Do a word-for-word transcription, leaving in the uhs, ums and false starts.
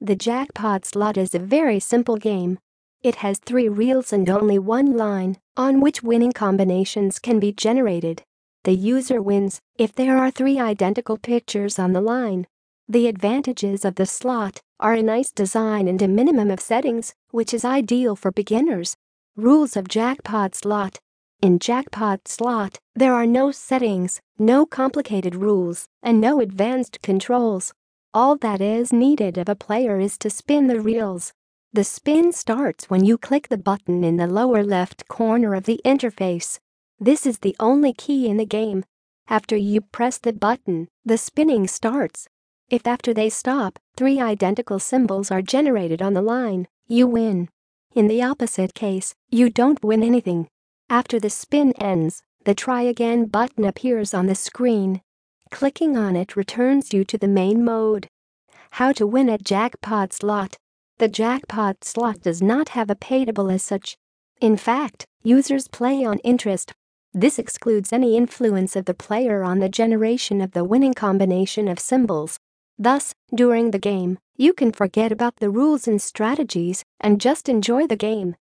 The jackpot slot is a very simple game. It has three reels and only one line on which winning combinations can be generated. The user wins if there are three identical pictures on the line. The advantages of the slot are a nice design and a minimum of settings, which is ideal for beginners. Rules of jackpot slot. In jackpot slot, there are no settings, no complicated rules, and no advanced controls. All that is needed of a player is to spin the reels. The spin starts when you click the button in the lower left corner of the interface. This is the only key in the game. After you press the button, the spinning starts. If after they stop, three identical symbols are generated on the line, you win. In the opposite case, you don't win anything. After the spin ends, the try again button appears on the screen. Clicking on it returns you to the main mode. How to win at jackpot slot. The jackpot slot does not have a pay table as such. In fact, users play on interest. This excludes any influence of the player on the generation of the winning combination of symbols. Thus, during the game, you can forget about the rules and strategies and just enjoy the game.